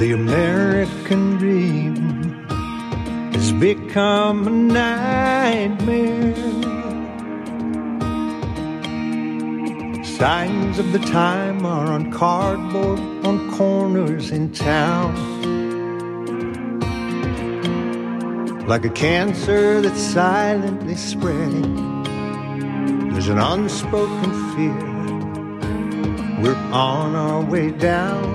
The American dream has become a nightmare. Signs of the time are on cardboard on corners in town. Like a cancer that's silently spreading, there's an unspoken fear. We're on our way down.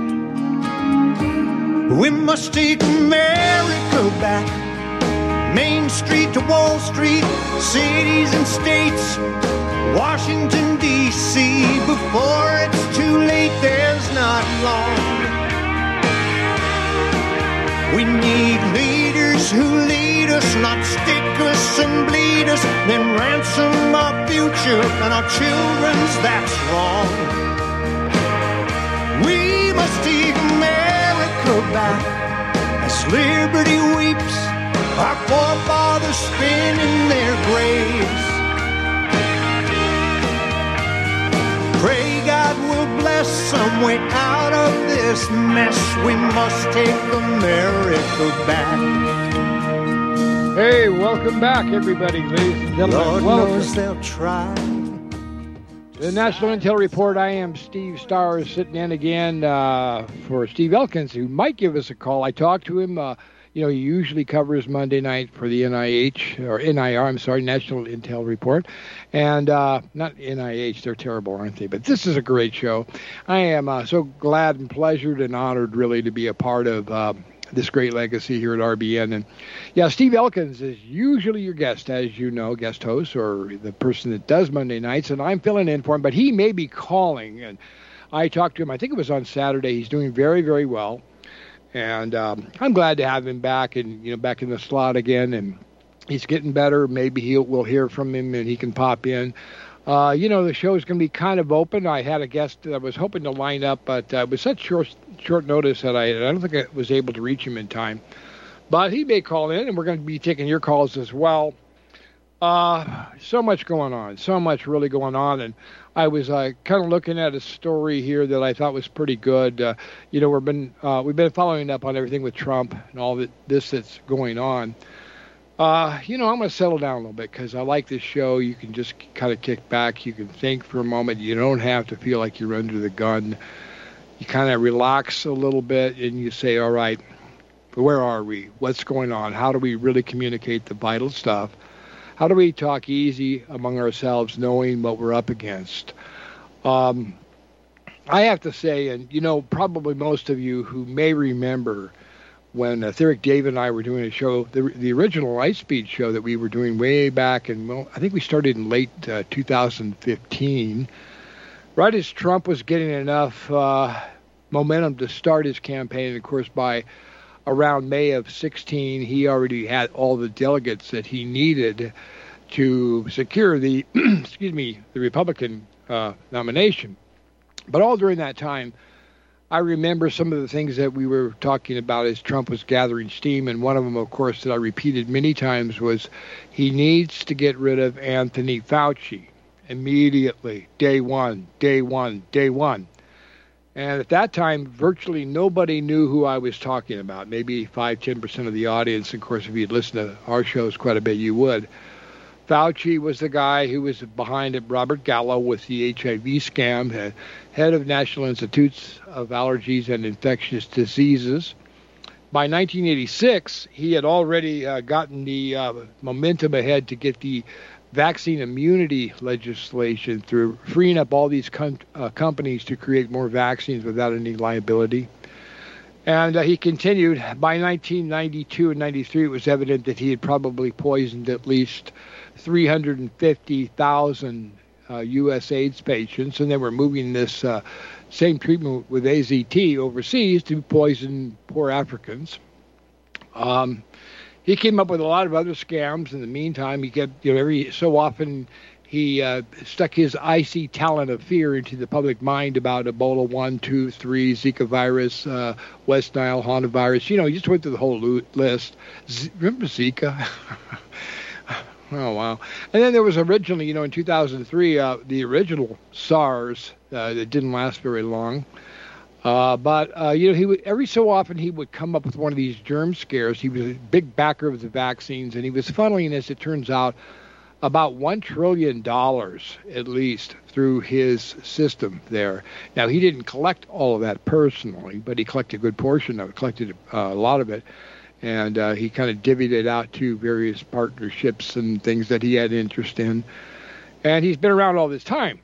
We must take America back. Main Street to Wall Street, cities and states, Washington, D.C. Before it's too late, there's not long. We need leaders who lead us, not stick us and bleed us, then ransom our future and our children's, that's wrong. We must take America back as liberty weeps, our forefathers spin in their graves. Pray God will bless some way out of this mess. We must take America back. Hey, welcome back, everybody, ladies and gentlemen. Lord knows they'll try. The National Intel Report. I am Steve Stars, sitting in again for Steve Elkins, who might give us a call. I talked to him. He usually covers Monday night for the NIH, or NIR, I'm sorry, National Intel Report. And not NIH, they're terrible, aren't they? But this is a great show. I am so glad and pleasured and honored, really, to be a part of this great legacy here at RBN. And yeah, Steve Elkins is usually your guest, as you know, guest host, or the person that does Monday nights, and I'm filling in for him, but he may be calling. And I talked to him, I think it was on Saturday. He's doing very, very well. And I'm glad to have him back and, back in the slot again. And he's getting better. Maybe we'll hear from him and he can pop in. The show is going to be kind of open. I had a guest that I was hoping to line up, but it was such short notice that I don't think I was able to reach him in time. But he may call in, and we're going to be taking your calls as well. So much going on, so much really going on. And I was kind of looking at a story here that I thought was pretty good. We've been following up on everything with Trump and all this that's going on. I'm going to settle down a little bit because I like this show. You can just kind of kick back. You can think for a moment. You don't have to feel like you're under the gun. You kind of relax a little bit and you say, all right, where are we? What's going on? How do we really communicate the vital stuff? How do we talk easy among ourselves, knowing what we're up against? I have to say, and probably most of you who may remember when Therick Dave and I were doing a show, the original Lightspeed show that we were doing way back in, I think we started in late 2015, right as Trump was getting enough momentum to start his campaign. And of course, by around May of 16, he already had all the delegates that he needed to secure the, the Republican nomination. But all during that time, I remember some of the things that we were talking about as Trump was gathering steam, and one of them, of course, that I repeated many times was he needs to get rid of Anthony Fauci immediately, day one. And at that time, virtually nobody knew who I was talking about, maybe 5-10% of the audience. Of course, if you'd listened to our shows quite a bit, you would. Fauci was the guy who was behind it, Robert Gallo, with the HIV scam, head of National Institutes of Allergies and Infectious Diseases. By 1986, he had already gotten the momentum ahead to get the vaccine immunity legislation through, freeing up all these companies to create more vaccines without any liability. And he continued. By 1992 and 93, it was evident that he had probably poisoned at least 350,000 U.S. AIDS patients, and they were moving this same treatment with AZT overseas to poison poor Africans. He came up with a lot of other scams. In the meantime, he kept, every so often he stuck his icy talent of fear into the public mind about Ebola 1, 2, 3, Zika virus, West Nile, hantavirus. He just went through the whole list. Remember Zika? Oh, wow. And then there was originally, in 2003, the original SARS that didn't last very long. But he would, every so often he would come up with one of these germ scares. He was a big backer of the vaccines, and he was funneling, as it turns out, about $1 trillion at least through his system there. Now, he didn't collect all of that personally, but he collected a good portion of it, collected a lot of it, and he kind of divvied it out to various partnerships and things that he had interest in. And he's been around all this time.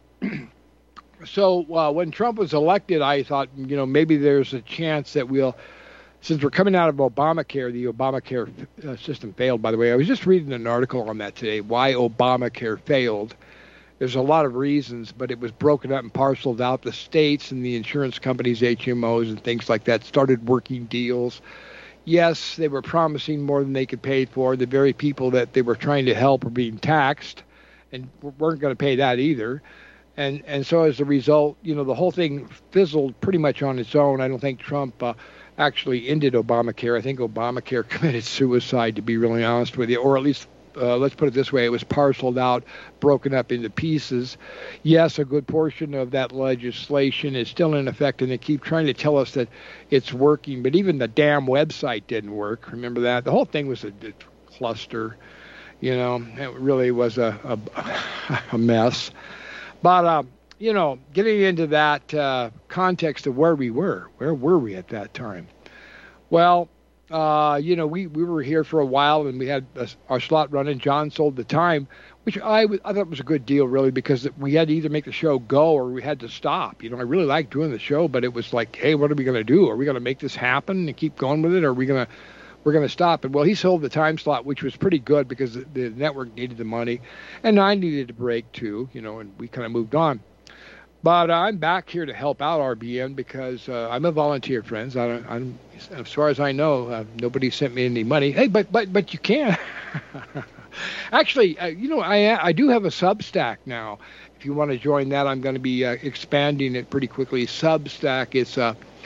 So when Trump was elected, I thought, maybe there's a chance that since we're coming out of Obamacare, the Obamacare system failed, by the way. I was just reading an article on that today, why Obamacare failed. There's a lot of reasons, but it was broken up and parceled out. The states and the insurance companies, HMOs and things like that, started working deals. Yes, they were promising more than they could pay for. The very people that they were trying to help were being taxed and weren't going to pay that either. And so as a result, the whole thing fizzled pretty much on its own. I don't think Trump actually ended Obamacare. I think Obamacare committed suicide, to be really honest with you, or at least let's put it this way, it was parceled out, broken up into pieces. Yes, a good portion of that legislation is still in effect, and they keep trying to tell us that it's working, but even the damn website didn't work. Remember that? The whole thing was a cluster. It really was a mess. But, getting into that context of where we were at that time? Well, we were here for a while, and we had our slot running. John sold the time, which I thought was a good deal, really, because we had to either make the show go or we had to stop. I really liked doing the show, but it was like, hey, what are we going to do? Are we going to make this happen and keep going with it, or are we're going to stop it? Well, he sold the time slot, which was pretty good because the network needed the money, and I needed a break too, and we kind of moved on. But I'm back here to help out RBN because I'm a volunteer, friends. I'm as far as I know, nobody sent me any money. Hey, but you can. Actually, I do have a Substack now. If you want to join that, I'm going to be expanding it pretty quickly. Substack is,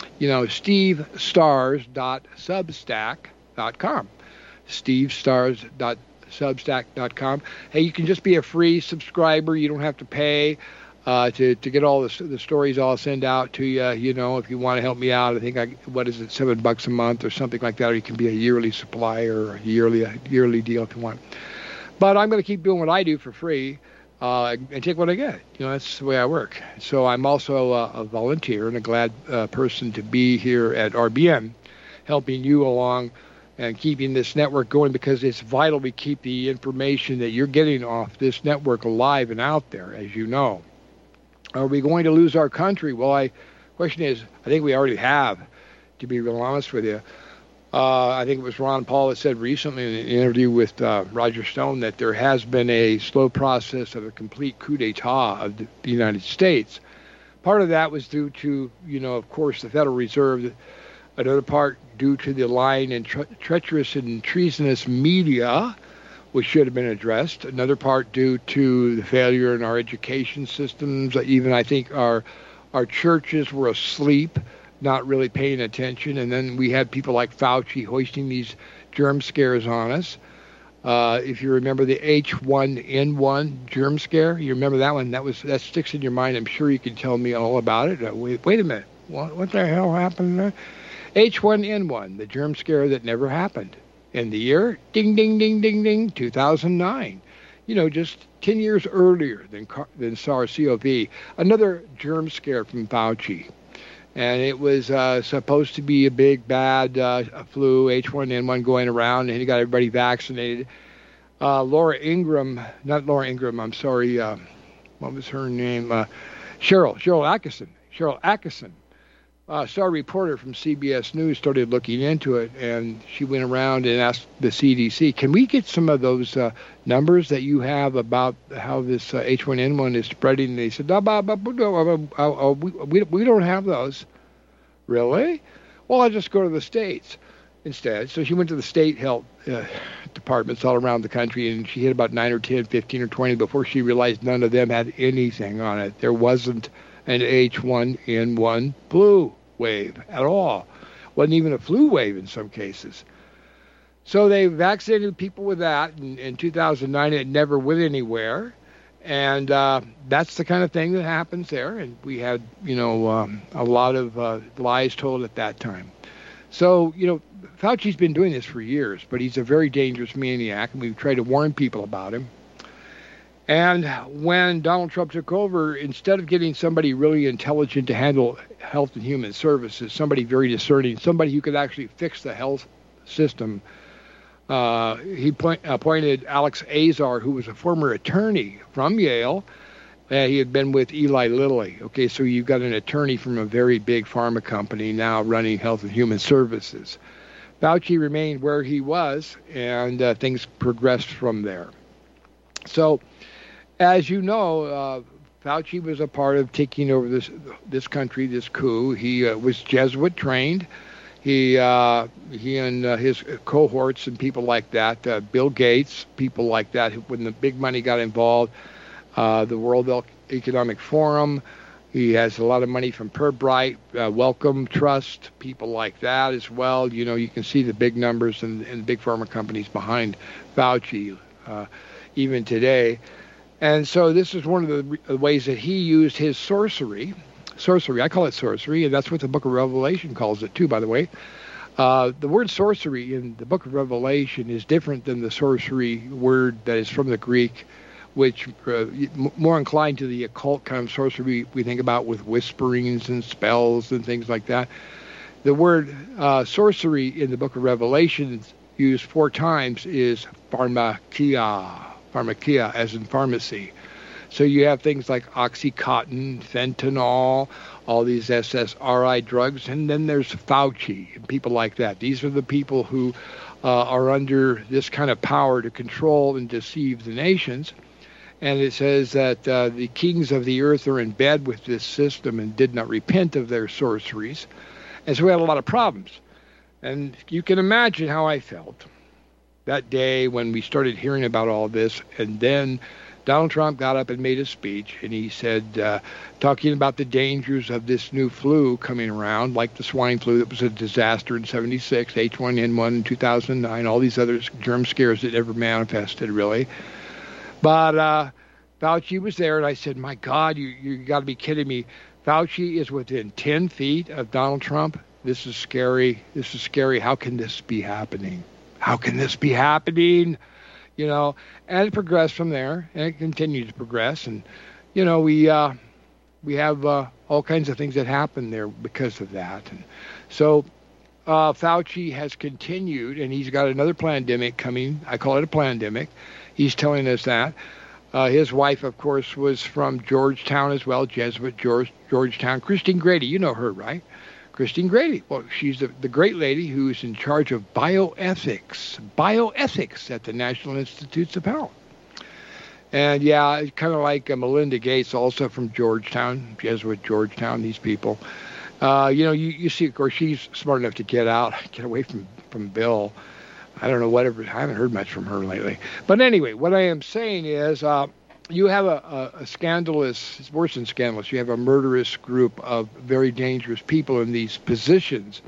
stevestars.substack.com. stevestars.substack.com. Hey, you can just be a free subscriber. You don't have to pay to get all the stories I'll send out to you. If you want to help me out, I think $7 a month or something like that, or you can be a yearly supplier or a yearly deal if you want. But I'm going to keep doing what I do for free and take what I get. That's the way I work. So I'm also a volunteer and a glad person to be here at RBN, helping you along and keeping this network going, because it's vital we keep the information that you're getting off this network alive and out there, as you know. Are we going to lose our country? Well, question is, I think we already have, to be real honest with you. I think it was Ron Paul that said recently in an interview with Roger Stone that there has been a slow process of a complete coup d'etat of the United States. Part of that was due to, of course, the Federal Reserve. Another part due to the lying and treacherous and treasonous media, which should have been addressed. Another part due to the failure in our education systems. Even I think our churches were asleep, not really paying attention. And then we had people like Fauci hoisting these germ scares on us. If you remember the H1N1 germ scare, you remember that one? That sticks in your mind. I'm sure you can tell me all about it. Wait a minute. What the hell happened there? H1N1, the germ scare that never happened. In the year, ding, ding, ding, ding, ding, 2009. Just 10 years earlier than SARS-CoV. Another germ scare from Fauci. And it was supposed to be a big, bad flu, H1N1 going around, and he got everybody vaccinated. Laura Ingraham, I'm sorry, what was her name? Cheryl Atkinson. Star reporter from CBS News started looking into it, and she went around and asked the CDC, can we get some of those numbers that you have about how this H1N1 is spreading? And they said, we don't have those. Really? Well, I'll just go to the states instead. So she went to the state health departments all around the country, and she hit about 9 or 10, 15 or 20 before she realized none of them had anything on it. There wasn't an H1N1 flu wave at all. Wasn't even a flu wave in some cases. So they vaccinated people with that in 2009. It never went anywhere. And that's the kind of thing that happens there. And we had, a lot of lies told at that time. So, Fauci's been doing this for years, but he's a very dangerous maniac, and we've tried to warn people about him. And when Donald Trump took over, instead of getting somebody really intelligent to handle health and human services, somebody very discerning, somebody who could actually fix the health system, he appointed Alex Azar, who was a former attorney from Yale. He had been with Eli Lilly. Okay, so you've got an attorney from a very big pharma company now running health and human services. Fauci remained where he was, and things progressed from there. So, as you know, Fauci was a part of taking over this country, this coup. He was Jesuit trained. He and his cohorts and people like that, Bill Gates, people like that, when the big money got involved, the World Economic Forum. He has a lot of money from Pirbright, Wellcome Trust, people like that as well. You can see the big numbers and the big pharma companies behind Fauci even today. And so this is one of the ways that he used his sorcery. I call it sorcery, and that's what the Book of Revelation calls it too, by the way. The word sorcery in the Book of Revelation is different than the sorcery word that is from the Greek, which more inclined to the occult kind of sorcery we think about with whisperings and spells and things like that. The word sorcery in the Book of Revelation used 4 times is pharmakia, as in pharmacy. So you have things like Oxycontin, fentanyl, all these SSRI drugs, and then there's Fauci and people like that. These are the people who are under this kind of power to control and deceive the nations. And it says that the kings of the earth are in bed with this system and did not repent of their sorceries. And so we had a lot of problems. And you can imagine how I felt that day when we started hearing about all this. And then Donald Trump got up and made a speech, and he said, talking about the dangers of this new flu coming around, like the swine flu that was a disaster in 76, H1N1 in 2009, all these other germ scares that never manifested, really. But Fauci was there, and I said, my God, you got to be kidding me. Fauci is within 10 feet of Donald Trump. This is scary. This is scary. How can this be happening? How can this be happening? And it progressed from there, and it continued to progress. And, we have all kinds of things that happen there because of that. And so Fauci has continued, and he's got another pandemic coming. I call it a pandemic. He's telling us that. His wife, of course, was from Georgetown as well, Jesuit Georgetown. Christine Grady, you know her, right? Christine Grady. Well, she's the great lady who's in charge of bioethics at the National Institutes of Health. And yeah, kind of like Melinda Gates, also from Georgetown, Jesuit Georgetown, these people. You see, of course, she's smart enough to get away from Bill. I don't know, I haven't heard much from her lately. But anyway, what I am saying is you have a scandalous, it's worse than scandalous, you have a murderous group of very dangerous people in these positions.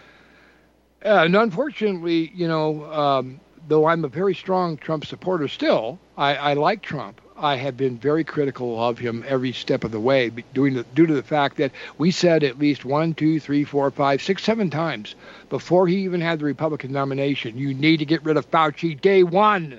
And unfortunately, though I'm a very strong Trump supporter still, I like Trump. I have been very critical of him every step of the way due to the fact that we said at least 1, 2, 3, 4, 5, 6, 7 times before he even had the Republican nomination, you need to get rid of Fauci day one.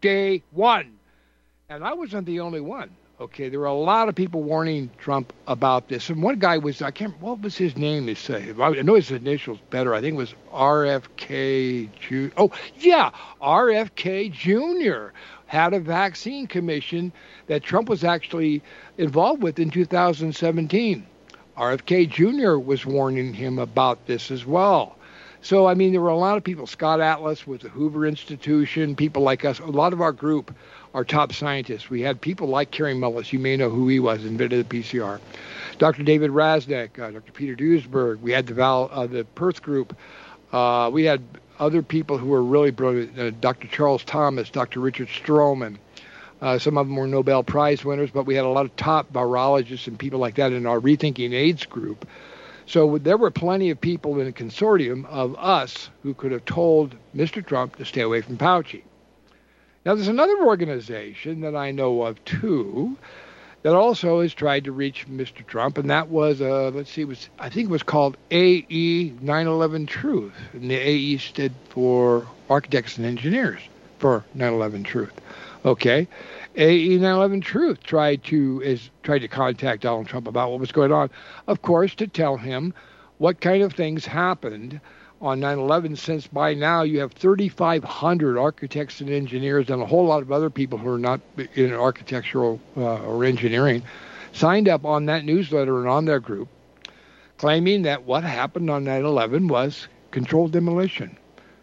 And I wasn't the only one. Okay, there were a lot of people warning Trump about this. And one guy was, what was his name? I know his initials better. I think it was RFK Jr. Oh, yeah, RFK Jr. had a vaccine commission that Trump was actually involved with in 2017. RFK Jr. was warning him about this as well. So, there were a lot of people. Scott Atlas with the Hoover Institution, people like us. A lot of our group are top scientists. We had people like Kerry Mullis. You may know who he was, invented the PCR. Dr. David Rasnick, Dr. Peter Duesberg. We had the Perth group. We had other people who were really brilliant. Dr. Charles Thomas, Dr. Richard Stroman. Some of them were Nobel Prize winners, but we had a lot of top virologists and people like that in our Rethinking AIDS group. So there were plenty of people in a consortium of us who could have told Mr. Trump to stay away from Fauci. Now, there's another organization that I know of, too, that also has tried to reach Mr. Trump, and that was, I think it was called AE 9/11 Truth. And the AE stood for Architects and Engineers for 9/11 Truth. Okay? AE 9/11 Truth tried to contact Donald Trump about what was going on, of course, to tell him what kind of things happened on 9/11, since by now you have 3,500 architects and engineers and a whole lot of other people who are not in architectural or engineering signed up on that newsletter and on their group, claiming that what happened on 9/11 was controlled demolition,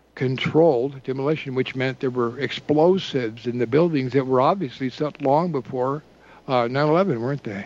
which meant there were explosives in the buildings that were obviously set long before 9/11, weren't they?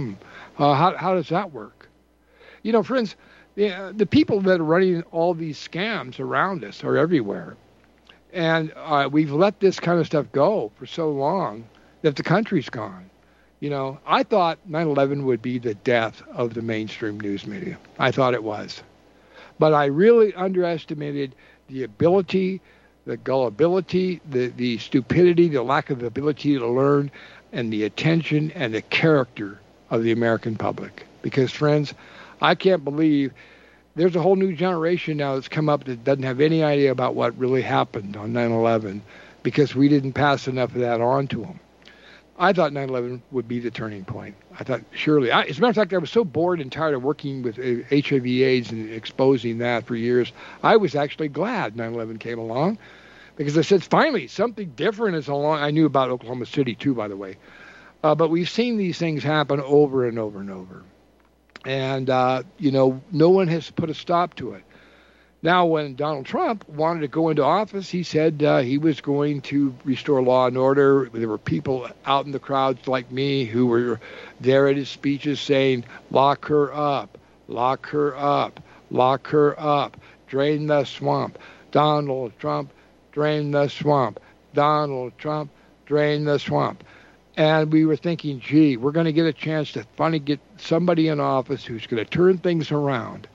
How does that work? You know, friends, the people that are running all these scams around us are everywhere. And we've let this kind of stuff go for so long that the country's gone. You know, I thought 9/11 would be the death of the mainstream news media. I thought it was. But I really underestimated the ability, the gullibility, the stupidity, the lack of ability to learn, and the attention and the character of the American public. Because, friends, I can't believe there's a whole new generation now that's come up that doesn't have any idea about what really happened on 9/11 because we didn't pass enough of that on to them. I thought 9/11 would be the turning point. I thought surely. As a matter of fact, I was so bored and tired of working with HIV/AIDS and exposing that for years. I was actually glad 9/11 came along because I said, finally, something different is along. I knew about Oklahoma City, too, by the way. But we've seen these things happen over and over and over. And, no one has put a stop to it. Now, when Donald Trump wanted to go into office, he said he was going to restore law and order. There were people out in the crowds like me who were there at his speeches saying, lock her up, lock her up, lock her up, drain the swamp. Donald Trump, drain the swamp. Donald Trump, drain the swamp. And we were thinking, gee, we're going to get a chance to finally get somebody in office who's going to turn things around.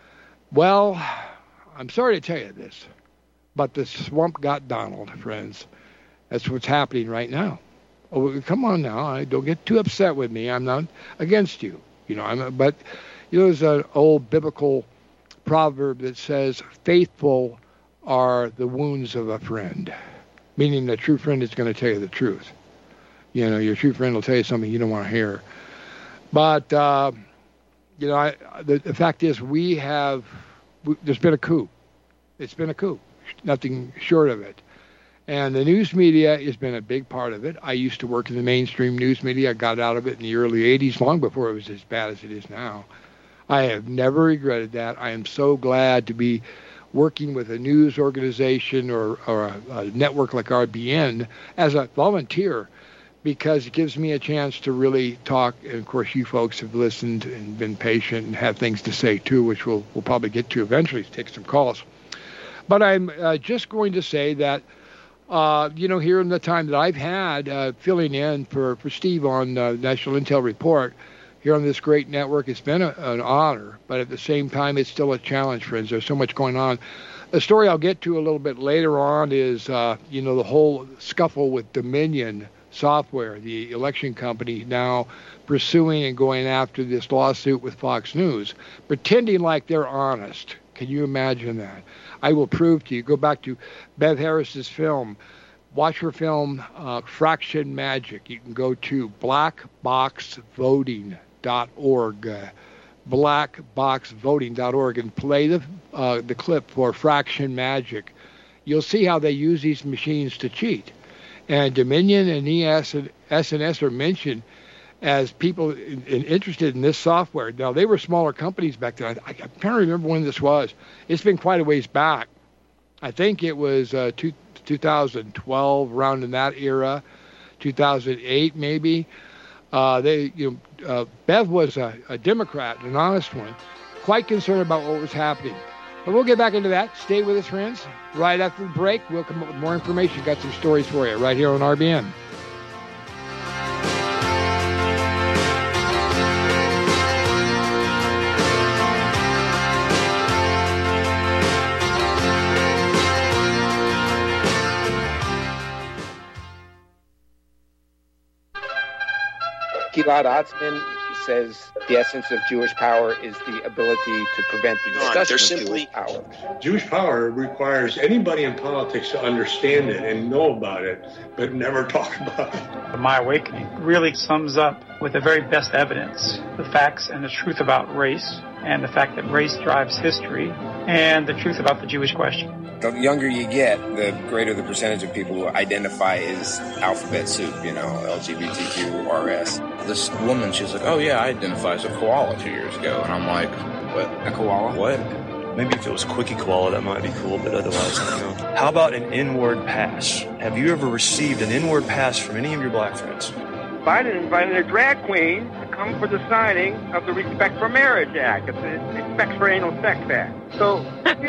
Well, I'm sorry to tell you this, but the swamp got Donald, friends. That's what's happening right now. Oh, come on now. Don't get too upset with me. I'm not against you. But there's an old biblical proverb that says, faithful are the wounds of a friend, meaning the true friend is going to tell you the truth. Your true friend will tell you something you don't want to hear. But, the fact is there's been a coup. It's been a coup, nothing short of it. And the news media has been a big part of it. I used to work in the mainstream news media. I got out of it in the early 80s, long before it was as bad as it is now. I have never regretted that. I am so glad to be working with a news organization or a network like RBN as a volunteer, because it gives me a chance to really talk. And, of course, you folks have listened and been patient and have things to say, too, which we'll probably get to eventually, take some calls. But I'm just going to say that, here in the time that I've had filling in for Steve on National Intel Report here on this great network, it's been an honor. But at the same time, it's still a challenge, friends. There's so much going on. A story I'll get to a little bit later on is, the whole scuffle with Dominion Software, the election company, now pursuing and going after this lawsuit with Fox News, pretending like they're honest. Can you imagine that? I will prove to you. Go back to Bev Harris's film. Watch her film, Fraction Magic. You can go to blackboxvoting.org, blackboxvoting.org, and play the clip for Fraction Magic. You'll see how they use these machines to cheat. And Dominion and SNS are mentioned as people interested in this software. Now, they were smaller companies back then. I can't remember when this was. It's been quite a ways back. I think it was 2012, around in that era, 2008 maybe. Bev was a Democrat, an honest one, quite concerned about what was happening. But we'll get back into that. Stay with us, friends. Right after the break, we'll come up with more information. Got some stories for you right here on RBN. Gilad Atzmon says the essence of Jewish power is the ability to prevent the discussion of Jewish power. Jewish power requires anybody in politics to understand it and know about it, but never talk about it. My Awakening really sums up with the very best evidence the facts and the truth about race, and the fact that race drives history, and the truth about the Jewish question. The younger you get, the greater the percentage of people who identify as alphabet soup, LGBTQ, RS. This woman, she's like, oh yeah, I identify as a koala 2 years ago. And I'm like, what? A koala? What? Maybe if it was Quickie Koala, that might be cool, but otherwise, How about an inward pass? Have you ever received an inward pass from any of your black friends? Biden invited a drag queen to come for the signing of the Respect for Marriage Act. It's the Respect for Anal Sex Act. So,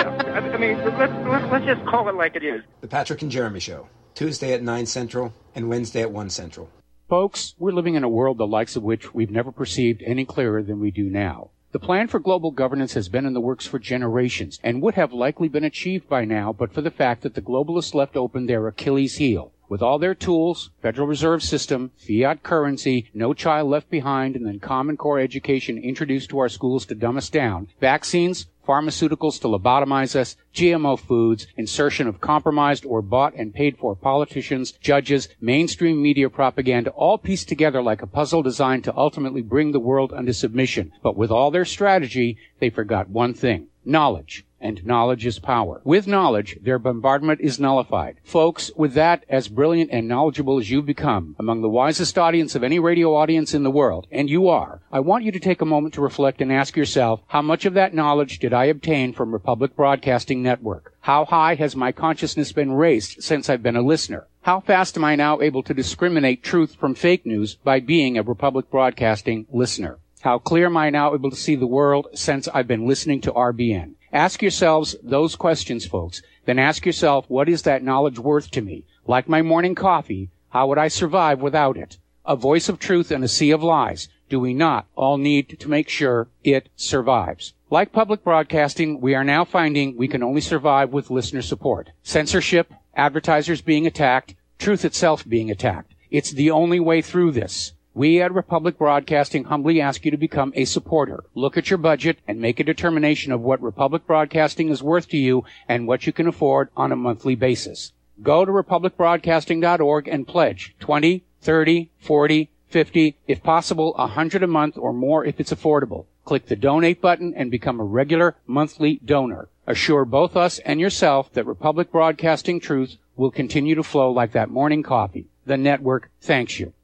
let's just call it like it is. The Patrick and Jeremy Show, Tuesday at 9 Central and Wednesday at 1 Central. Folks, we're living in a world the likes of which we've never perceived any clearer than we do now. The plan for global governance has been in the works for generations and would have likely been achieved by now but for the fact that the globalists left open their Achilles heel. With all their tools, Federal Reserve System, fiat currency, no child left behind, and then Common Core education introduced to our schools to dumb us down, vaccines, pharmaceuticals to lobotomize us, GMO foods, insertion of compromised or bought and paid for politicians, judges, mainstream media propaganda, all pieced together like a puzzle designed to ultimately bring the world under submission. But with all their strategy, they forgot one thing: knowledge. And knowledge is power. With knowledge, their bombardment is nullified. Folks, with that, as brilliant and knowledgeable as you've become, among the wisest audience of any radio audience in the world, and you are, I want you to take a moment to reflect and ask yourself, how much of that knowledge did I obtain from Republic Broadcasting Network? How high has my consciousness been raised since I've been a listener? How fast am I now able to discriminate truth from fake news by being a Republic Broadcasting listener? How clear am I now able to see the world since I've been listening to RBN? Ask yourselves those questions, folks. Then ask yourself, what is that knowledge worth to me? Like my morning coffee, how would I survive without it? A voice of truth in a sea of lies. Do we not all need to make sure it survives? Like public broadcasting, we are now finding we can only survive with listener support. Censorship, advertisers being attacked, truth itself being attacked. It's the only way through this. We at Republic Broadcasting humbly ask you to become a supporter. Look at your budget and make a determination of what Republic Broadcasting is worth to you and what you can afford on a monthly basis. Go to republicbroadcasting.org and pledge $20, $30, $40, $50, if possible, $100 a month or more if it's affordable. Click the donate button and become a regular monthly donor. Assure both us and yourself that Republic Broadcasting truth will continue to flow like that morning coffee. The network thanks you.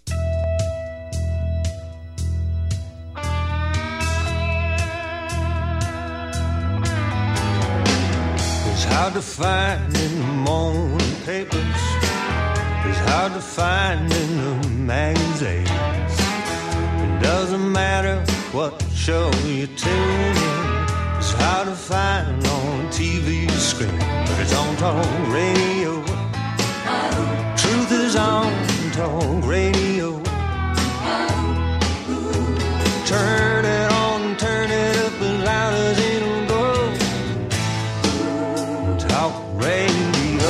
Hard to find in the morning papers, it's hard to find in the magazines. It doesn't matter what show you tune in, it's hard to find on TV screen, but it's on talk radio. Truth is on talk radio. Turn it on, turn it up as loud as it'll go. Talk radio.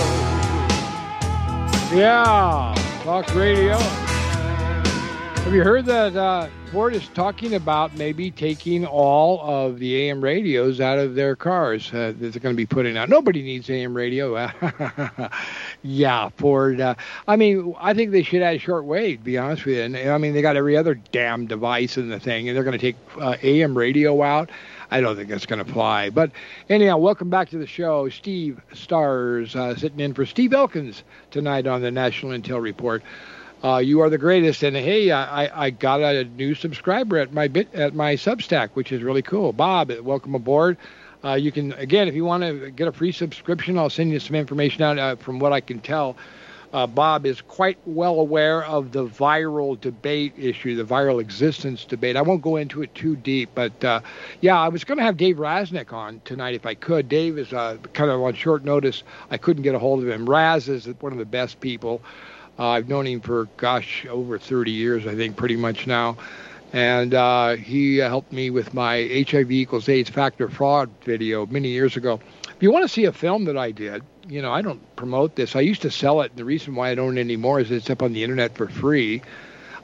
Yeah, talk radio. Have you heard that Ford is talking about maybe taking all of the AM radios out of their cars that they're going to be putting out? Nobody needs AM radio. Yeah, Ford. I think they should add shortwave, to be honest with you. And, they got every other damn device in the thing, and they're going to take AM radio out. I don't think that's going to fly. But anyhow, welcome back to the show. Steve Stars sitting in for Steve Elkins tonight on the National Intel Report. You are the greatest. And hey, I got a new subscriber at my Substack, which is really cool. Bob, welcome aboard. You can, again, if you want to get a free subscription, I'll send you some information out. From what I can tell, Bob is quite well aware of the viral debate issue, the viral existence debate. I won't go into it too deep, but I was going to have Dave Rasnick on tonight if I could. Dave is kind of on short notice. I couldn't get a hold of him. Raz is one of the best people. I've known him for, over 30 years, I think, pretty much now. And he helped me with my HIV equals AIDS factor fraud video many years ago. If you want to see a film that I did, I don't promote this. I used to sell it. The reason why I don't anymore is it's up on the internet for free.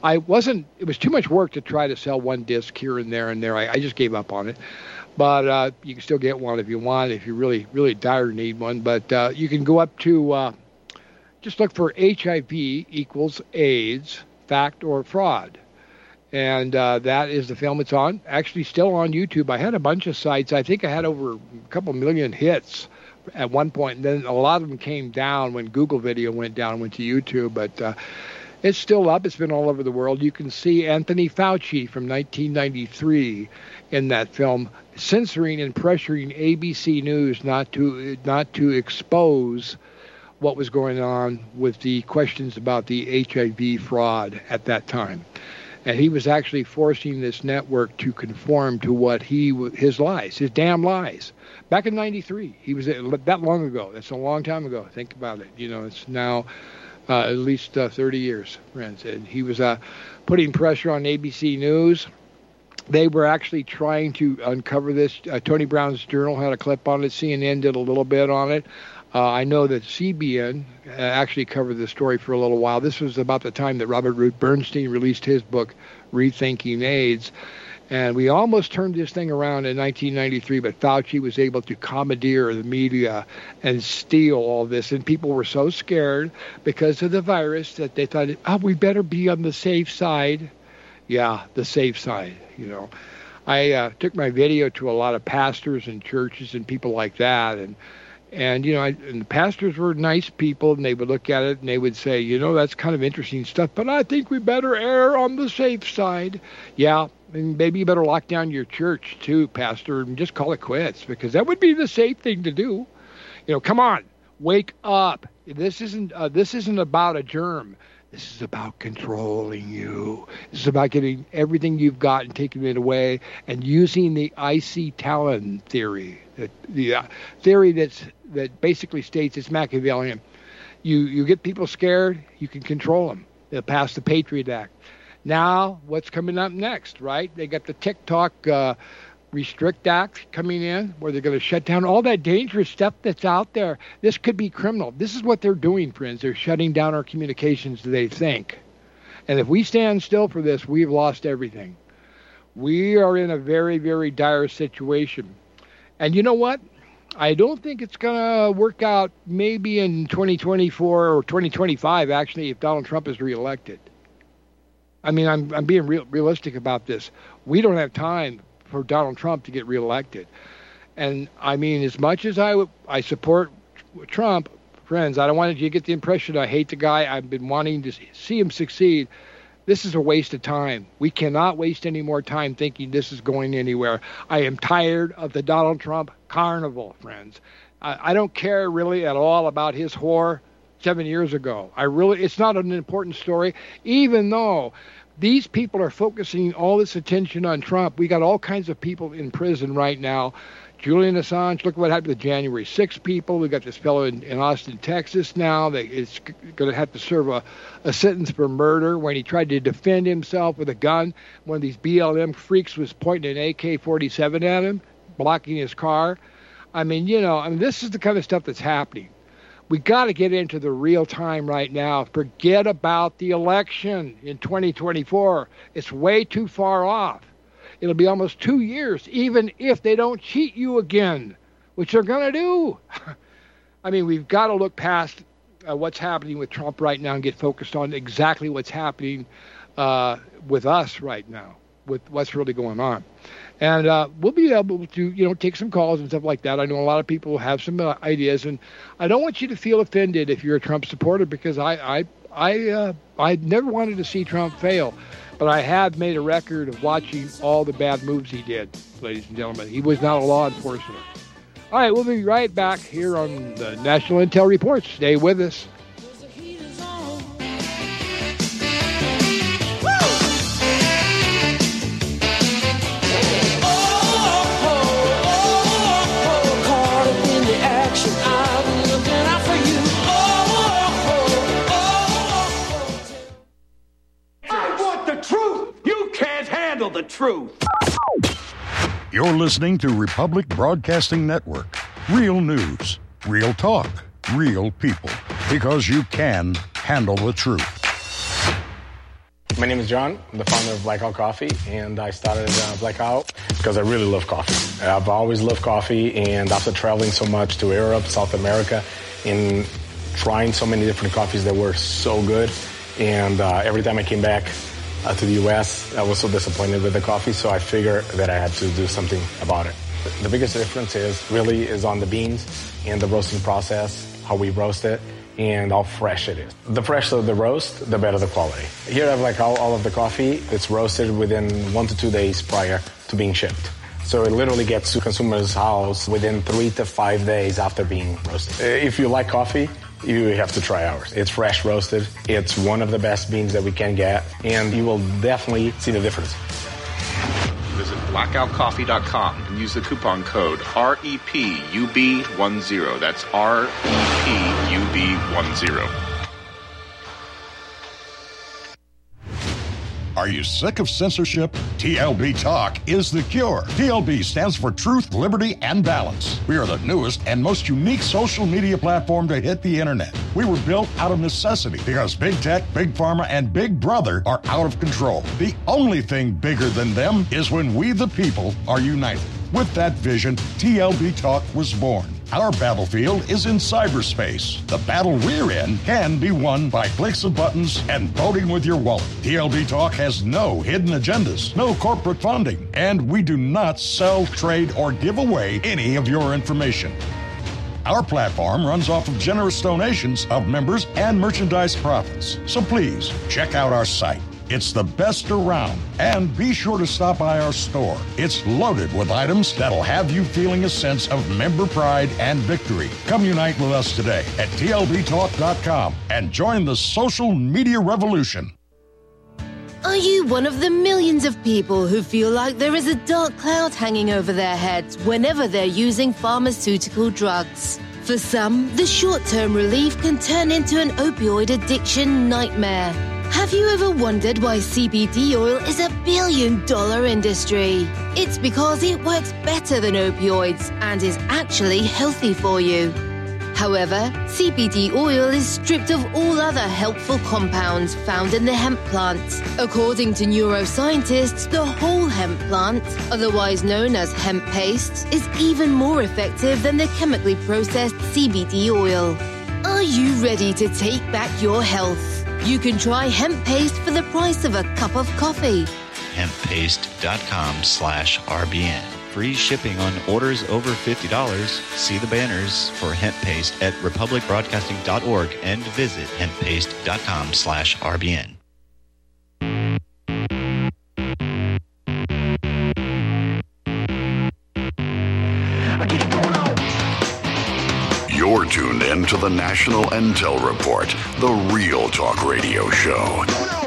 It was too much work to try to sell one disc here and there and there. I just gave up on it. But you can still get one if you want, if you really, really dire need one. But you can go up to, just look for HIV equals AIDS, fact or fraud. And that is the film it's on. Actually still on YouTube. I had a bunch of sites. I think I had over a couple million hits at one point. And then a lot of them came down when Google Video went down and went to YouTube. But it's still up. It's been all over the world. You can see Anthony Fauci from 1993 in that film, censoring and pressuring ABC News not to expose what was going on with the questions about the HIV fraud at that time. And he was actually forcing this network to conform to what his lies, his damn lies. Back in 93, he was that long ago. That's a long time ago. Think about it. It's now at least 30 years, friends. And he was putting pressure on ABC News. They were actually trying to uncover this. Tony Brown's Journal had a clip on it. CNN did a little bit on it. I know that CBN actually covered the story for a little while. This was about the time that Robert Root Bernstein released his book, Rethinking AIDS. And we almost turned this thing around in 1993, but Fauci was able to commandeer the media and steal all this. And people were so scared because of the virus that they thought, we better be on the safe side. Yeah, the safe side, I took my video to a lot of pastors and churches and people like that. And the pastors were nice people, and they would look at it and they would say, that's kind of interesting stuff, but I think we better err on the safe side. Yeah, and maybe you better lock down your church too, pastor, and just call it quits, because that would be the safe thing to do. Come on, wake up. This isn't about a germ. This is about controlling you. This is about getting everything you've got and taking it away and using the icy Talon theory, the theory that basically states it's Machiavellian. You get people scared, you can control them. They'll pass the Patriot Act. Now, what's coming up next, right? They got the TikTok Restrict Act coming in, where they're going to shut down all that dangerous stuff that's out there. This could be criminal. This is what they're doing, friends. They're shutting down our communications, they think. And if we stand still for this, we've lost everything. We are in a very, very dire situation. And you know what? I don't think it's going to work out maybe in 2024 or 2025, actually, if Donald Trump is reelected. I mean, I'm being realistic about this. We don't have time for Donald Trump to get reelected. And I mean, as much as I support Trump, friends, I don't want you to get the impression I hate the guy. I've been wanting to see him succeed. This is a waste of time. We cannot waste any more time thinking this is going anywhere. I am tired of the Donald Trump carnival, friends. I don't care really at all about his whore 7 years ago. It's not an important story, even though these people are focusing all this attention on Trump. We got all kinds of people in prison right now. Julian Assange, look what happened with January 6 people. We got this fellow in Austin, Texas now. It's going to have to serve a sentence for murder when he tried to defend himself with a gun. One of these BLM freaks was pointing an AK-47 at him, blocking his car. I mean, this is the kind of stuff that's happening. We got to get into the real time right now. Forget about the election in 2024. It's way too far off. It'll be almost 2 years, even if they don't cheat you again, which they're going to do. I mean, we've got to look past what's happening with Trump right now and get focused on exactly what's happening with us right now, with what's really going on. And we'll be able to, take some calls and stuff like that. I know a lot of people have some ideas, and I don't want you to feel offended if you're a Trump supporter, because I never wanted to see Trump fail, but I have made a record of watching all the bad moves he did, ladies and gentlemen. He was not a law enforcer. All right, we'll be right back here on the National Intel Report. Stay with us. The truth. You're listening to Republic Broadcasting Network. Real news, real talk, real people. Because you can handle the truth. My name is John. I'm the founder of Blackout Coffee, and I started Blackout because I really love coffee. I've always loved coffee, and after traveling so much to Europe, South America, and trying so many different coffees that were so good, and every time I came back to the U.S., I was so disappointed with the coffee, so I figured that I had to do something about it. The biggest difference is on the beans and the roasting process, how we roast it, and how fresh it is. The fresher the roast, the better the quality. Here I have like all of the coffee. It's roasted within 1 to 2 days prior to being shipped. So it literally gets to consumer's house within 3 to 5 days after being roasted. If you like coffee, you have to try ours. It's fresh roasted. It's one of the best beans that we can get, and you will definitely see the difference. Visit blackoutcoffee.com and use the coupon code REPUB10. That's REPUB10. Are you sick of censorship? TLB Talk is the cure. TLB stands for Truth, Liberty, and Balance. We are the newest and most unique social media platform to hit the internet. We were built out of necessity because big tech, big pharma, and big brother are out of control. The only thing bigger than them is when we, the people, are united. With that vision, TLB Talk was born. Our battlefield is in cyberspace. The battle we're in can be won by clicks of buttons and voting with your wallet. TLB Talk has no hidden agendas, no corporate funding, and we do not sell, trade, or give away any of your information. Our platform runs off of generous donations of members and merchandise profits. So please, check out our site. It's the best around. And be sure to stop by our store. It's loaded with items that'll have you feeling a sense of member pride and victory. Come unite with us today at TLBTalk.com and join the social media revolution. Are you one of the millions of people who feel like there is a dark cloud hanging over their heads whenever they're using pharmaceutical drugs? For some, the short-term relief can turn into an opioid addiction nightmare. Have you ever wondered why CBD oil is a billion-dollar industry? It's because it works better than opioids and is actually healthy for you. However, CBD oil is stripped of all other helpful compounds found in the hemp plant. According to neuroscientists, the whole hemp plant, otherwise known as hemp paste, is even more effective than the chemically processed CBD oil. Are you ready to take back your health? You can try hemp paste for the price of a cup of coffee. Hemppaste.com/RBN. Free shipping on orders over $50. See the banners for hemp paste at republicbroadcasting.org and visit hemppaste.com/RBN. You're tuned in to the National Intel Report, the Real Talk Radio Show.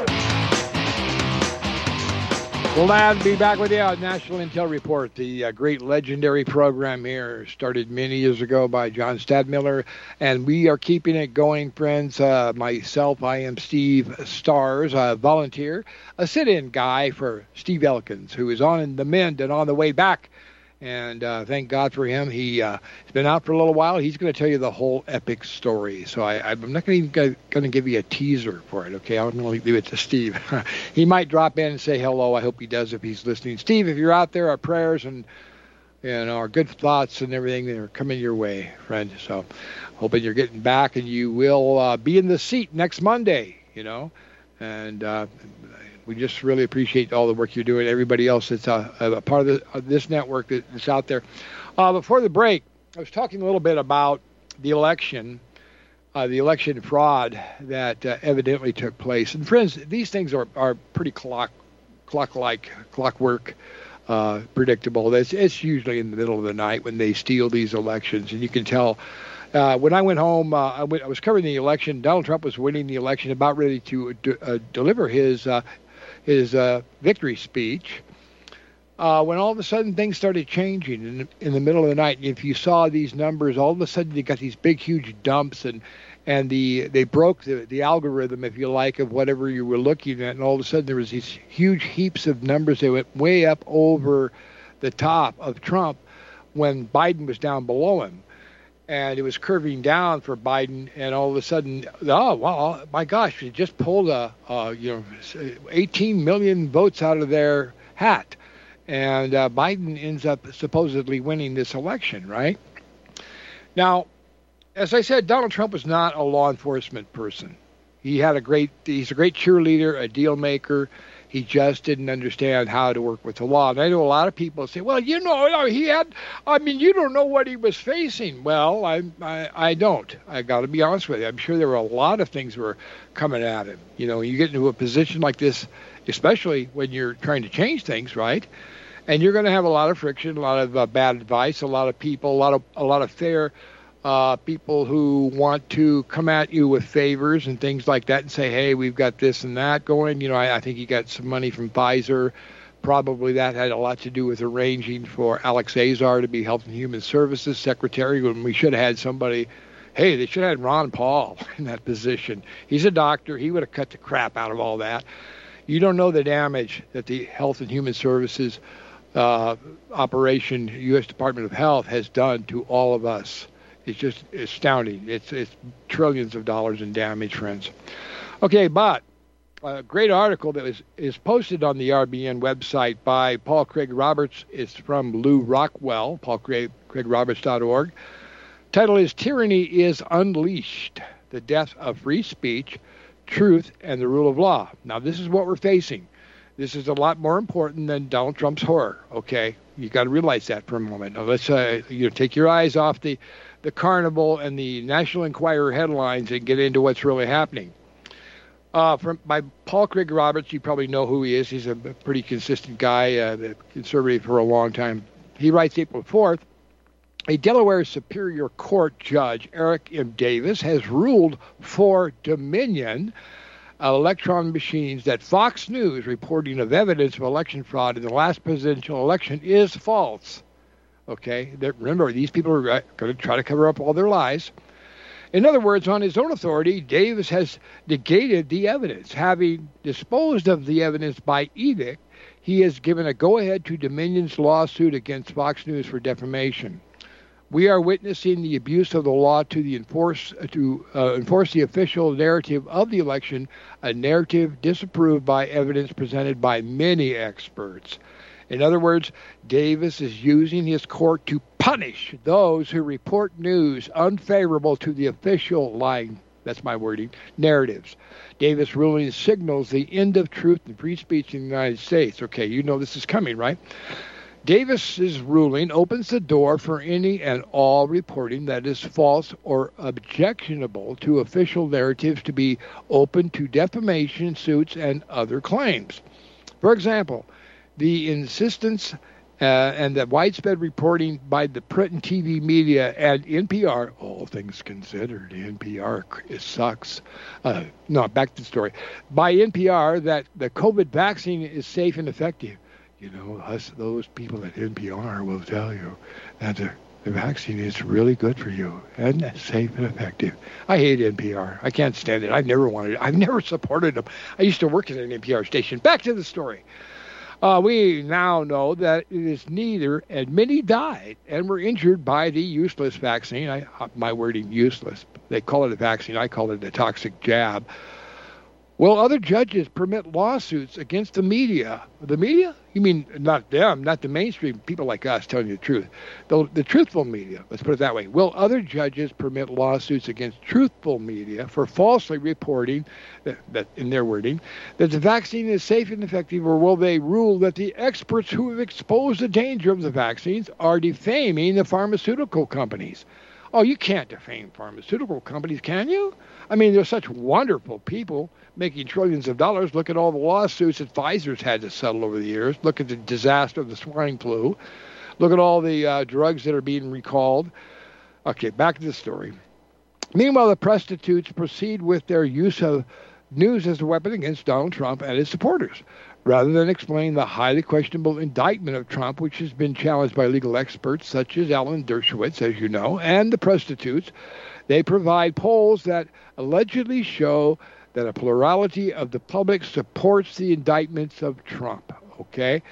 Well, glad to be back with you on National Intel Report, the great legendary program here, started many years ago by John Stadmiller, and we are keeping it going, friends. Myself, I am Steve Stars, a volunteer, a sit-in guy for Steve Elkins, who is on the mend and on the way back. And thank God for him. He's been out for a little while. He's going to tell you the whole epic story. So I'm not going to give you a teaser for it, okay? I'm going to leave it to Steve. He might drop in and say hello. I hope he does if he's listening. Steve, if you're out there, our prayers and our good thoughts and everything that are coming your way, friend. So hoping you're getting back and you will be in the seat next Monday, And we just really appreciate all the work you're doing. Everybody else that's a part of this network that's out there. Before the break, I was talking a little bit about the election fraud that evidently took place. And friends, these things are pretty clockwork predictable. It's usually in the middle of the night when they steal these elections, and you can tell. When I went home, I was covering the election. Donald Trump was winning the election, about ready to deliver his victory speech, when all of a sudden things started changing in the middle of the night. If you saw these numbers, all of a sudden you got these big, huge dumps, and they broke the algorithm, if you like, of whatever you were looking at, and all of a sudden there was these huge heaps of numbers that went way up over the top of Trump when Biden was down below him. and it was curving down for Biden, and all of a sudden, oh, wow, my gosh, it just pulled 18 million votes out of their hat. And Biden ends up supposedly winning this election, right? Now, as I said, Donald Trump was not a law enforcement person. He's a great cheerleader, a deal maker. He just didn't understand how to work with the law. And I know a lot of people say, well, you don't know what he was facing. Well, I don't. I got to be honest with you. I'm sure there were a lot of things that were coming at him. You know, you get into a position like this, especially when you're trying to change things, right? And you're going to have a lot of friction, a lot of bad advice, a lot of people, a lot of fair people who want to come at you with favors and things like that and say, hey, we've got this and that going. You know, I think you got some money from Pfizer. Probably that had a lot to do with arranging for Alex Azar to be Health and Human Services Secretary when we should have had somebody. Hey, they should have had Ron Paul in that position. He's a doctor. He would have cut the crap out of all that. You don't know the damage that the Health and Human Services operation, U.S. Department of Health, has done to all of us. It's just astounding. It's trillions of dollars in damage, friends. Okay, but a great article that is posted on the RBN website by Paul Craig Roberts. It's from Lou Rockwell, paulcraigroberts.org. Title is Tyranny is Unleashed, the Death of Free Speech, Truth, and the Rule of Law. Now, this is what we're facing. This is a lot more important than Donald Trump's horror, okay? You got to realize that for a moment. Now, let's take your eyes off the Carnival and the National Enquirer headlines and get into what's really happening. By Paul Craig Roberts, you probably know who he is. He's a pretty consistent guy, conservative for a long time. He writes April 4th, a Delaware Superior Court judge, Eric M. Davis, has ruled for Dominion electron machines that Fox News reporting of evidence of election fraud in the last presidential election is false. Okay, remember, these people are going to try to cover up all their lies. In other words, on his own authority, Davis has negated the evidence. Having disposed of the evidence by edict, he has given a go-ahead to Dominion's lawsuit against Fox News for defamation. We are witnessing the abuse of the law to enforce the official narrative of the election, a narrative disapproved by evidence presented by many experts. In other words, Davis is using his court to punish those who report news unfavorable to the official line, that's my wording, narratives. Davis' ruling signals the end of truth and free speech in the United States. Okay, you know this is coming, right? Davis's ruling opens the door for any and all reporting that is false or objectionable to official narratives to be open to defamation suits and other claims. For example, the insistence and the widespread reporting by the print and TV media and NPR, all things considered, NPR, it sucks. No, back to the story. By NPR that the COVID vaccine is safe and effective. You know, those people at NPR will tell you that the vaccine is really good for you and safe and effective. I hate NPR. I can't stand it. I've never supported them. I used to work at an NPR station. Back to the story. We now know that it is neither, and many died and were injured by the useless vaccine. My wording, useless. They call it a vaccine. I call it a toxic jab. Will other judges permit lawsuits against the media? The media? You mean not them, not the mainstream people like us telling you the truth. The truthful media, let's put it that way. Will other judges permit lawsuits against truthful media for falsely reporting, that in their wording, that the vaccine is safe and effective, or will they rule that the experts who have exposed the danger of the vaccines are defaming the pharmaceutical companies? Oh, you can't defame pharmaceutical companies, can you? I mean, they're such wonderful people making trillions of dollars. Look at all the lawsuits that Pfizer's had to settle over the years. Look at the disaster of the swine flu. Look at all the drugs that are being recalled. Okay, back to the story. Meanwhile, the prostitutes proceed with their use of news as a weapon against Donald Trump and his supporters. Rather than explain the highly questionable indictment of Trump, which has been challenged by legal experts such as Alan Dershowitz, as you know, and the prostitutes, they provide polls that allegedly show that a plurality of the public supports the indictments of Trump, okay?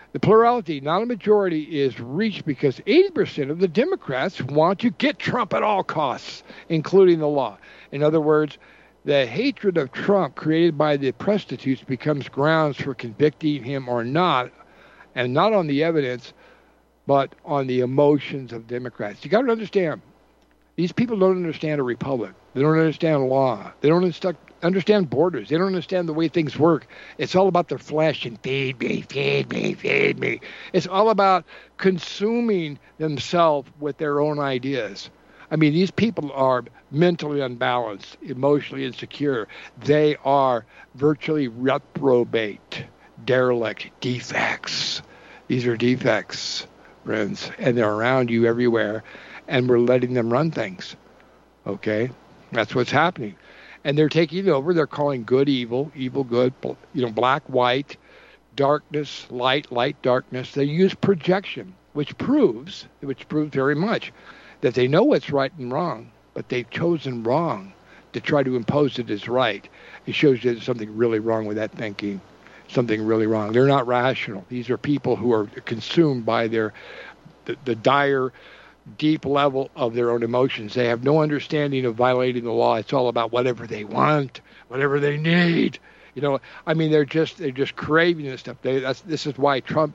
The plurality, not a majority, is reached because 80% of the Democrats want to get Trump at all costs, including the law. In other words, the hatred of Trump created by the prostitutes becomes grounds for convicting him or not, and not on the evidence, but on the emotions of Democrats. You got to understand, these people don't understand a republic. They don't understand law. They don't understand borders. They don't understand the way things work. It's all about their flesh and feed me, feed me, feed me. It's all about consuming themselves with their own ideas. I mean, these people are mentally unbalanced, emotionally insecure. They are virtually reprobate, derelict, defects. These are defects, friends, and they're around you everywhere, and we're letting them run things. Okay? That's what's happening. And they're taking over. They're calling good evil, evil good, black, white, darkness, light, light, darkness. They use projection, which proves very much that they know what's right and wrong, but they've chosen wrong to try to impose it as right. It shows you there's something really wrong with that thinking, something really wrong. They're not rational. These are people who are consumed by the dire, deep level of their own emotions. They have no understanding of violating the law. It's all about whatever they want, whatever they need. They're just craving this stuff. This is why Trump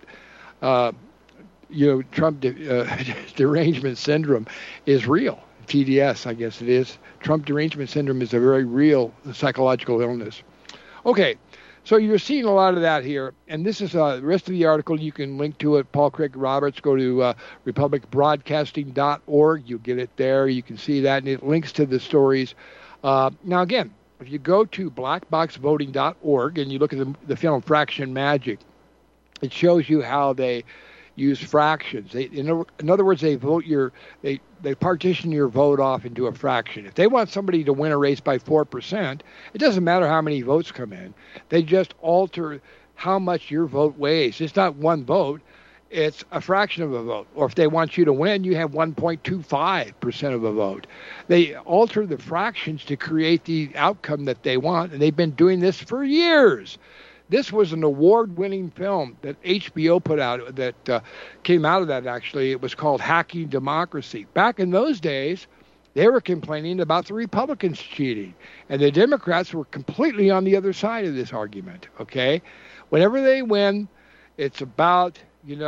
derangement syndrome is real. TDS, I guess it is. Trump derangement syndrome is a very real psychological illness. Okay, so you're seeing a lot of that here, and this is the rest of the article. You can link to it. Paul Craig Roberts. Go to republicbroadcasting.org. You'll get it there. You can see that, and it links to the stories. Now, again, if you go to blackboxvoting.org and you look at the film Fraction Magic, it shows you how they use fractions. In other words, they partition your vote off into a fraction. If they want somebody to win a race by 4%, it doesn't matter how many votes come in. They just alter how much your vote weighs. It's not one vote. It's a fraction of a vote. Or if they want you to win, you have 1.25% of a vote. They alter the fractions to create the outcome that they want, and they've been doing this for years. This was an award-winning film that HBO put out that came out of that, actually. It was called Hacking Democracy. Back in those days, they were complaining about the Republicans cheating, and the Democrats were completely on the other side of this argument, okay? Whenever they win, it's about,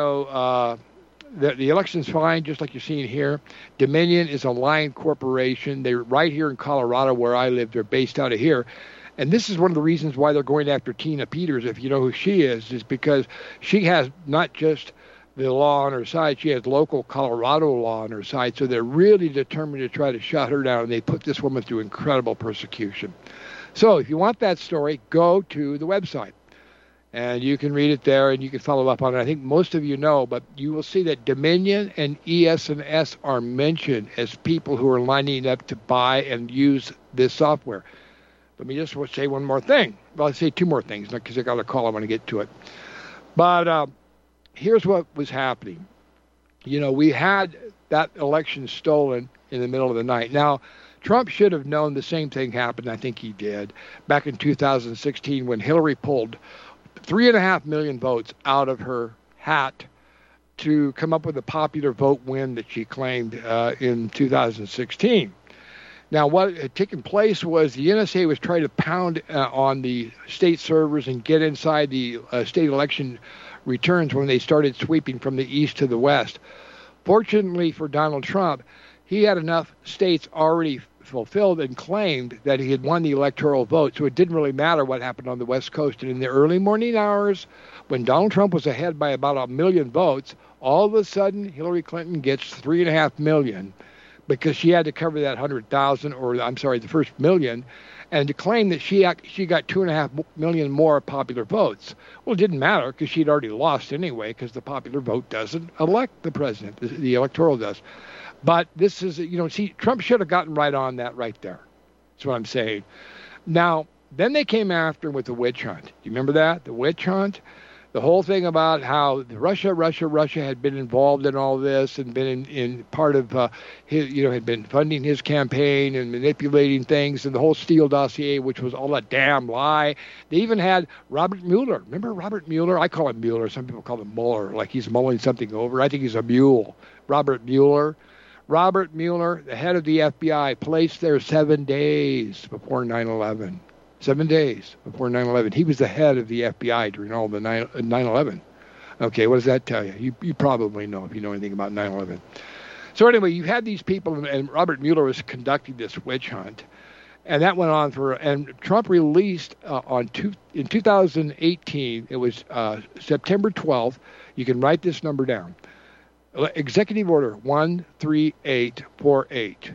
the election's fine, just like you're seeing here. Dominion is a lying corporation. They're right here in Colorado where I live. They're based out of here. And this is one of the reasons why they're going after Tina Peters, if you know who she is because she has not just the law on her side, she has local Colorado law on her side. So they're really determined to try to shut her down, and they put this woman through incredible persecution. So if you want that story, go to the website, and you can read it there, and you can follow up on it. I think most of you know, but you will see that Dominion and ES&S are mentioned as people who are lining up to buy and use this software. Let me just say one more thing. Well, I'll say two more things because I got a call. I want to get to it. But here's what was happening. We had that election stolen in the middle of the night. Now, Trump should have known the same thing happened. I think he did. Back in 2016 when Hillary pulled 3.5 million votes out of her hat to come up with a popular vote win that she claimed in 2016. Now, what had taken place was the NSA was trying to pound on the state servers and get inside the state election returns when they started sweeping from the east to the west. Fortunately for Donald Trump, he had enough states already fulfilled and claimed that he had won the electoral vote, so it didn't really matter what happened on the West Coast. And in the early morning hours, when Donald Trump was ahead by about 1 million votes, all of a sudden Hillary Clinton gets 3.5 million. Because she had to cover that 100,000, the first million, and to claim that she got 2.5 million more popular votes. Well, it didn't matter because she'd already lost anyway because the popular vote doesn't elect the president. The electoral does. But this is, Trump should have gotten right on that right there. That's what I'm saying. Now, then they came after him with the witch hunt. Do you remember that? The witch hunt? The whole thing about how Russia had been involved in all this and been in part of his, had been funding his campaign and manipulating things, and the whole Steele dossier, which was all a damn lie. They even had Robert Mueller. Remember Robert Mueller? I call him Mueller. Some people call him Mueller, like he's mulling something over. I think he's a mule. Robert Mueller, the head of the FBI, placed there 7 days before 9/11. 7 days before 9/11. He was the head of the FBI during all the 9/11. Okay, what does that tell you? You probably know if you know anything about 9/11. So anyway, you had these people, and Robert Mueller was conducting this witch hunt, and that went on and Trump released in 2018, it was September 12th, you can write this number down, Executive Order 13848.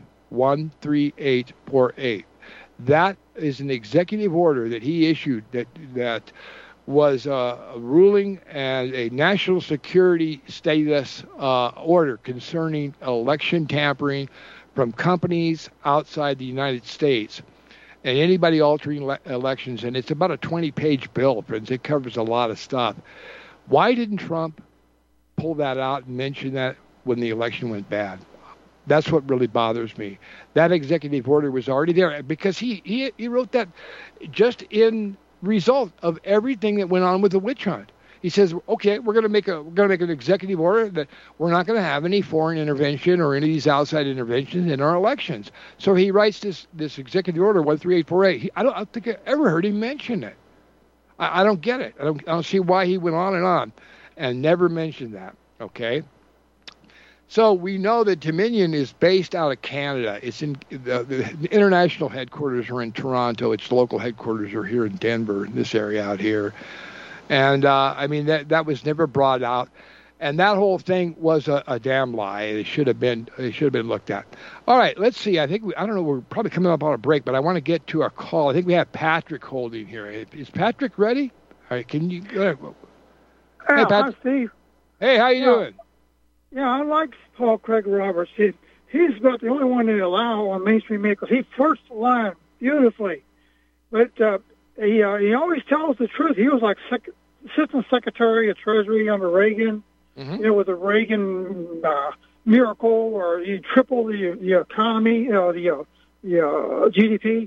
13848. That is an executive order that he issued that was a ruling and a national security status order concerning election tampering from companies outside the United States and anybody altering elections. And it's about a 20-page bill, friends. It covers a lot of stuff. Why didn't Trump pull that out and mention that when the election went bad? That's what really bothers me. That executive order was already there because he wrote that just in result of everything that went on with the witch hunt. He says, okay, we're going to make an executive order that we're not going to have any foreign intervention or any of these outside interventions in our elections. So he writes this executive order 13848. I don't think I ever heard him mention it. I don't get it. I don't see why he went on and never mentioned that. Okay. So we know that Dominion is based out of Canada. It's in the international headquarters are in Toronto. Its local headquarters are here in Denver, in this area out here. And I mean that was never brought out, and that whole thing was a damn lie. It should have been looked at. All right, let's see. I don't know. We're probably coming up on a break, but I want to get to our call. I think we have Patrick holding here. Is Patrick ready? All right, can you go ahead? Hey, Patrick. Hi, Steve. Hey, how you doing? Yeah, I like Paul Craig Roberts. He's about the only one they allow on mainstream media because he first the line beautifully. But he always tells the truth. He was like Assistant Secretary of Treasury under Reagan, with the Reagan miracle, or he tripled the economy, the GDP.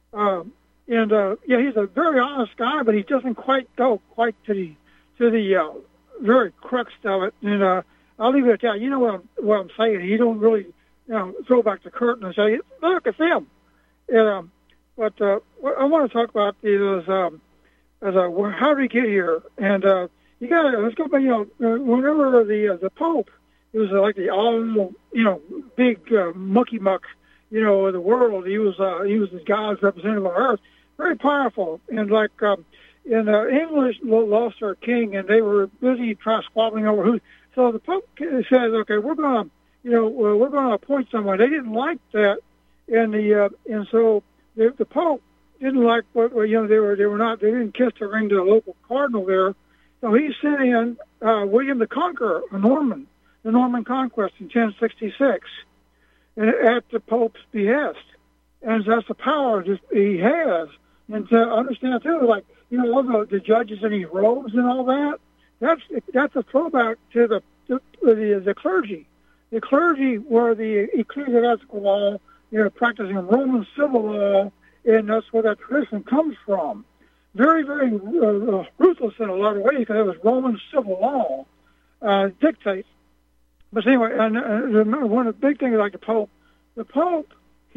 He's a very honest guy, but he doesn't quite go to the very crux of it. And I'll leave it at that. You know what I'm saying. You don't really, throw back the curtain and say, look, it's him. And, but what I want to talk about is how did he get here? And you got to, let's go back, whenever the Pope, it was like the all, big mucky muck, of the world. He was God's representative on earth. Very powerful. And like, English lost their king, and they were busy squabbling over who. So the Pope says, "Okay, we're going to appoint someone." They didn't like that, and so the Pope didn't like what they didn't kiss the ring to the local cardinal there. So he sent in William the Conqueror, the Norman Conquest in 1066, and at the Pope's behest, and that's the power he has. And to understand too, like all the judges in these robes and all that. That's a throwback to the clergy. The clergy were the ecclesiastical law, practicing Roman civil law, and that's where that tradition comes from. Very, very ruthless in a lot of ways because it was Roman civil law dictates. But anyway, and remember one of the big things like the Pope, the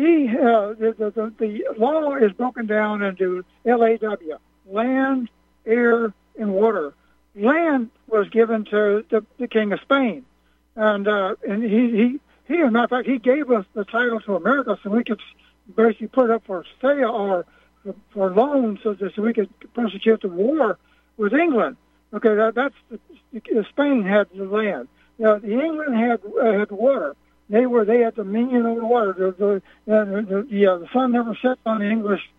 law is broken down into LAW, land, air, and water. Land was given to the King of Spain, and he as a matter of fact, he gave us the title to America so we could basically put it up for sale or for loan so we could prosecute the war with England. Okay, that's Spain had the land. The England had water. They had dominion over the water. The sun never sets on the English.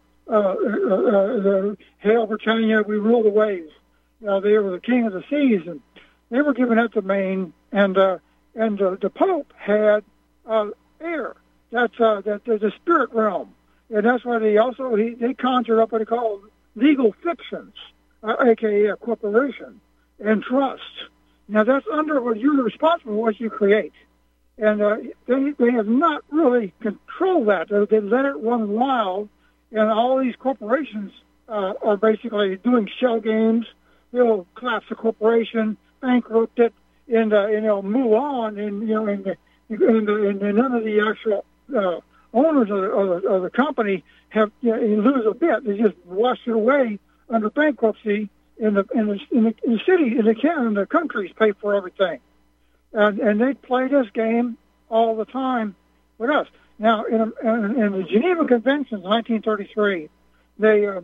Hail Britannia, we rule the waves. They were the king of the seas, and they were given that domain. And the Pope had air. That's the spirit realm, and that's why they conjured up what they call legal fictions, aka a corporation. and trust. Now, that's under what you're responsible for what you create. And they have not really controlled that. They let it run wild, and all these corporations are basically doing shell games. They'll collapse the corporation, bankrupt it, and they'll move on, and none of the actual owners of the company have lose a bit. They just wash it away under bankruptcy. In the city, in the countries pay for everything, and they play this game all the time with us. Now, in the Geneva Convention, 1933, there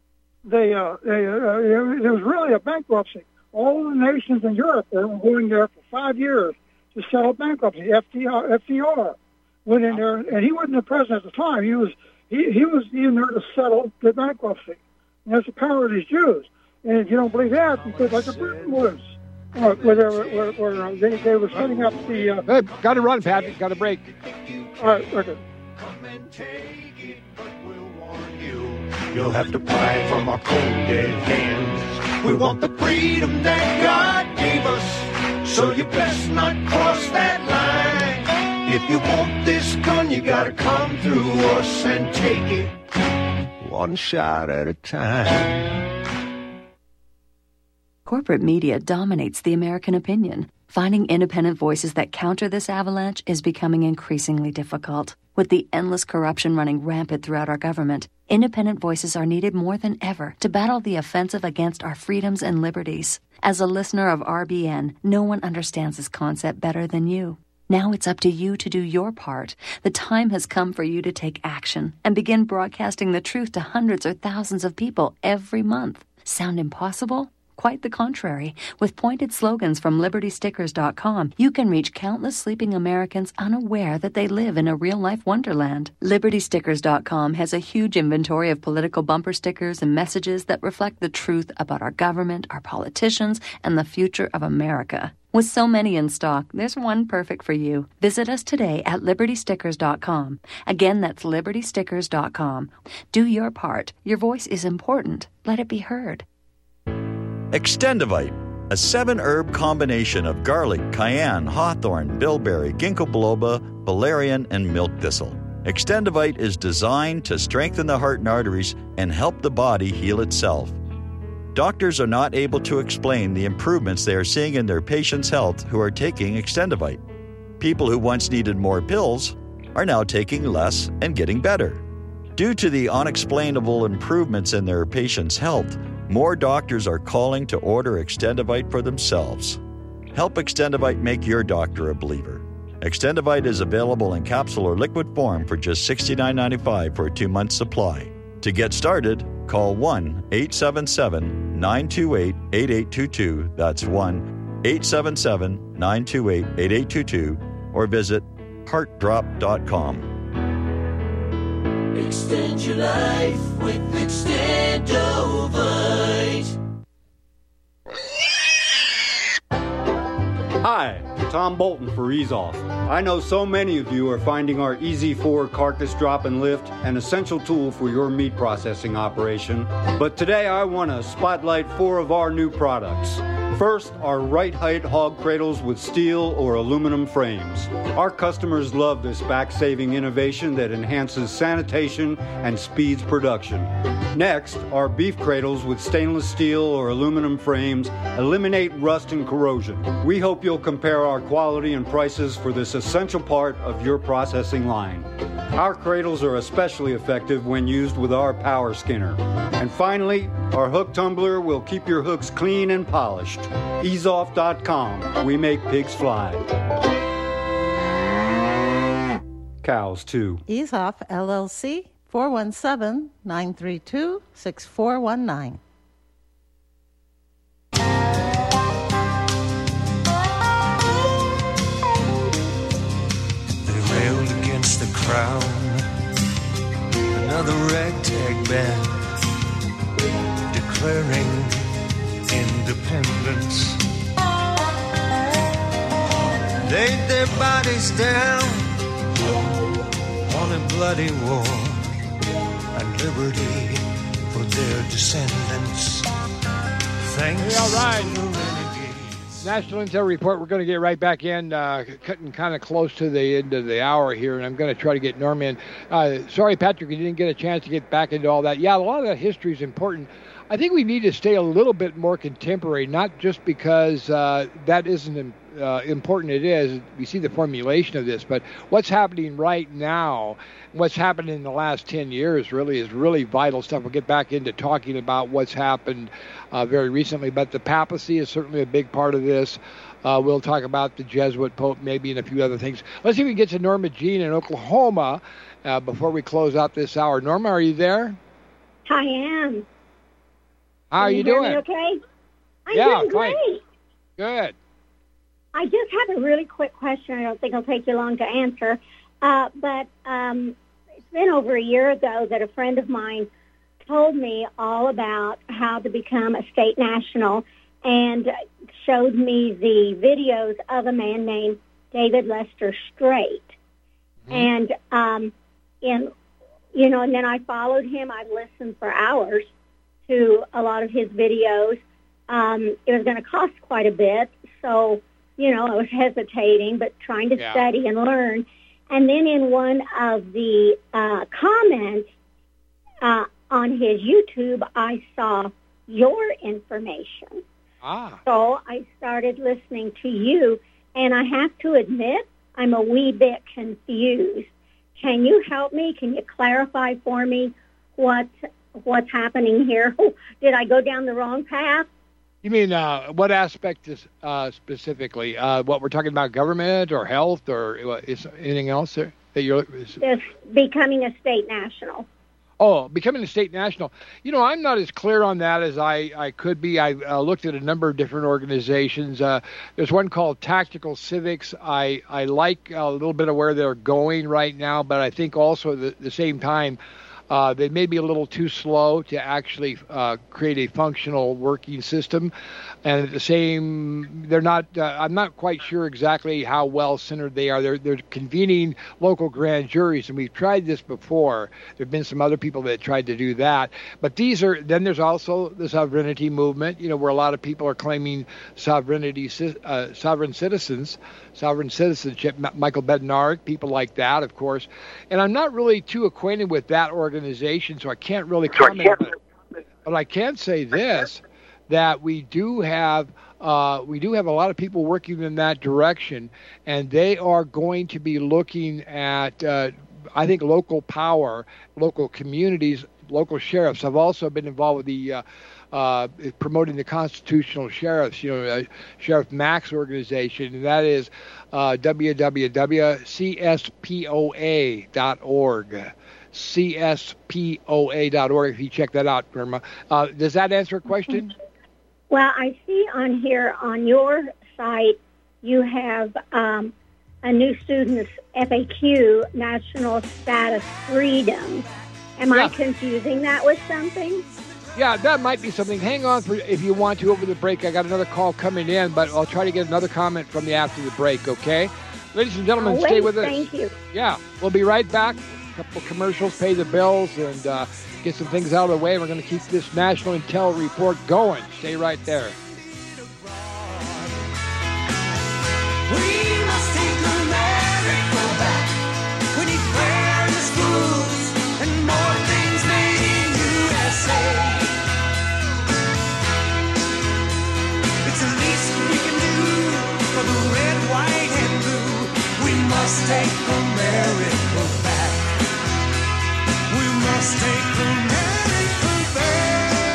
was really a bankruptcy. All the nations in Europe were going there for 5 years to settle bankruptcy. FDR went in there, and he wasn't the president at the time. He was in there to settle the bankruptcy. And that's the power of these Jews. And if you don't believe that, you could like the Britain was, where they were setting up the... Hey, got to run, Pat. Got to break. All right, okay. You'll have to pry from our cold dead hands. We want the freedom that God gave us, so you best not cross that line. If you want this gun, you gotta come through us and take it one shot at a time. Corporate media dominates the American opinion. Finding independent voices that counter this avalanche is becoming increasingly difficult. With the endless corruption running rampant throughout our government, independent voices are needed more than ever to battle the offensive against our freedoms and liberties. As a listener of RBN, no one understands this concept better than you. Now it's up to you to do your part. The time has come for you to take action and begin broadcasting the truth to hundreds or thousands of people every month. Sound impossible? Quite the contrary. With pointed slogans from LibertyStickers.com, you can reach countless sleeping Americans unaware that they live in a real-life wonderland. LibertyStickers.com has a huge inventory of political bumper stickers and messages that reflect the truth about our government, our politicians, and the future of America. With so many in stock, there's one perfect for you. Visit us today at LibertyStickers.com. Again, that's LibertyStickers.com. Do your part. Your voice is important. Let it be heard. Extendivite, a 7-herb combination of garlic, cayenne, hawthorn, bilberry, ginkgo biloba, valerian, and milk thistle. Extendivite is designed to strengthen the heart and arteries and help the body heal itself. Doctors are not able to explain the improvements they are seeing in their patients' health who are taking Extendivite. People who once needed more pills are now taking less and getting better. Due to the unexplainable improvements in their patients' health, more doctors are calling to order Extendivite for themselves. Help Extendivite make your doctor a believer. Extendivite is available in capsule or liquid form for just $69.95 for a 2-month supply. To get started, call 1-877-928-8822. That's 1-877-928-8822. Or visit heartdrop.com. Extend your life with Extendovite. Hi, Tom Bolton for Ease Off. I know so many of you are finding our Easy 4 carcass drop and lift an essential tool for your meat processing operation. But today I want to spotlight 4 of our new products. First, our right height hog cradles with steel or aluminum frames. Our customers love this back-saving innovation that enhances sanitation and speeds production. Next, our beef cradles with stainless steel or aluminum frames eliminate rust and corrosion. We hope you'll compare our quality and prices for this essential part of your processing line. Our cradles are especially effective when used with our power skinner. And finally, our hook tumbler will keep your hooks clean and polished. EaseOff.com. We make pigs fly. Cows, too. Ease Off, LLC, 417-932-6419. They railed against the crown. Another ragtag band declaring independence. Laid their bodies down on a bloody war and liberty for their descendants. Thanks. Hey, all right. National Intel Report. We're going to get right back in, cutting kind of close to the end of the hour here, and I'm going to try to get Norm in. Sorry, Patrick, you didn't get a chance to get back into all that. Yeah, a lot of that history is important. I think we need to stay a little bit more contemporary, not just because that isn't important. It is. We see the formulation of this, but what's happening right now, what's happened in the last 10 years really is really vital stuff. We'll get back into talking about what's happened very recently, but the papacy is certainly a big part of this. We'll talk about the Jesuit Pope maybe and a few other things. Let's see if we can get to Norma Jean in Oklahoma before we close out this hour. Norma, are you there? I am. How are you doing? Me okay? I'm doing fine. great. Good. I just have a really quick question. I don't think it'll take you long to answer. But it's been over a year ago that a friend of mine told me all about how to become a state national and showed me the videos of a man named David Lester Straight. Mm-hmm. And, and then I followed him. I've listened for hours to a lot of his videos. It was going to cost quite a bit, so, I was hesitating, but trying to study and learn. And then in one of the comments on his YouTube, I saw your information. So I started listening to you, and I have to admit, I'm a wee bit confused. Can you help me? Can you clarify for me what's happening here? Did I go down the wrong path? You mean what aspect is specifically? What we're talking about, government or health or is anything else there that you're? Just becoming a state national. Oh, becoming a state national. I'm not as clear on that as I could be. I looked at a number of different organizations. There's one called Tactical Civics. I like a little bit of where they're going right now, but I think also at the same time, they may be a little too slow to actually create a functional working system. And at the same, they're not, I'm not quite sure exactly how well-centered they are. They're convening local grand juries, and we've tried this before. There have been some other people that tried to do that. But then there's also the sovereignty movement, where a lot of people are claiming sovereign citizenship, Michael Bednarik, people like that, of course. And I'm not really too acquainted with that organization, so I can't really comment. But I can say this, that we do have a lot of people working in that direction, and they are going to be looking at, I think, local power, local communities, local sheriffs. I've also been involved with the promoting the constitutional sheriffs, Sheriff Mack's organization, and that is www.cspoa.org. cspoa.org, if you check that out, Irma. Does that answer a question? Well, I see on here on your site you have a new student's FAQ, National Status Freedom. Am I confusing that with something? Yeah, that might be something. Hang on if you want to over the break. I got another call coming in, but I'll try to get another comment from you after the break, okay? Ladies and gentlemen, stay with us. Thank you. Yeah, we'll be right back. A couple commercials, pay the bills, and get some things out of the way. We're going to keep this National Intel Report going. Stay right there. We must take America back. We need fairness, rules, and more things made in USA. It's the least we can do for the red, white, and blue. We must take America back. We must take America back.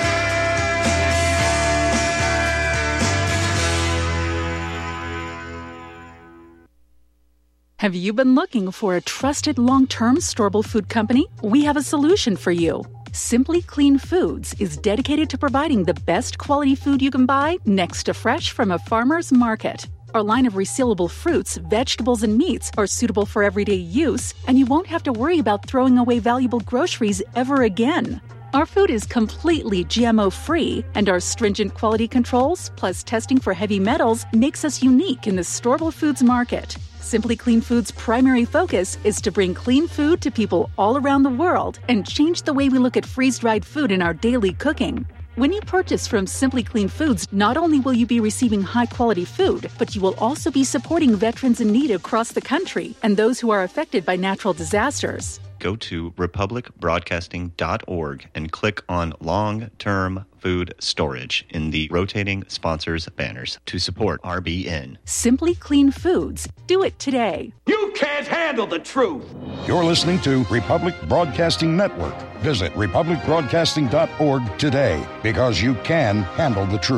Have you been looking for a trusted long-term storable food company? We have a solution for you. Simply Clean Foods is dedicated to providing the best quality food you can buy next to fresh from a farmer's market. Our line of resealable fruits, vegetables, and meats are suitable for everyday use, and you won't have to worry about throwing away valuable groceries ever again. Our food is completely GMO-free, and our stringent quality controls, plus testing for heavy metals, makes us unique in the storable foods market. Simply Clean Foods' primary focus is to bring clean food to people all around the world and change the way we look at freeze-dried food in our daily cooking. When you purchase from Simply Clean Foods, not only will you be receiving high-quality food, but you will also be supporting veterans in need across the country and those who are affected by natural disasters. Go to republicbroadcasting.org and click on long-term food storage in the rotating sponsors banners to support RBN. Simply Clean Foods. Do it today. You can't handle the truth. You're listening to Republic Broadcasting Network. Visit republicbroadcasting.org today because you can handle the truth.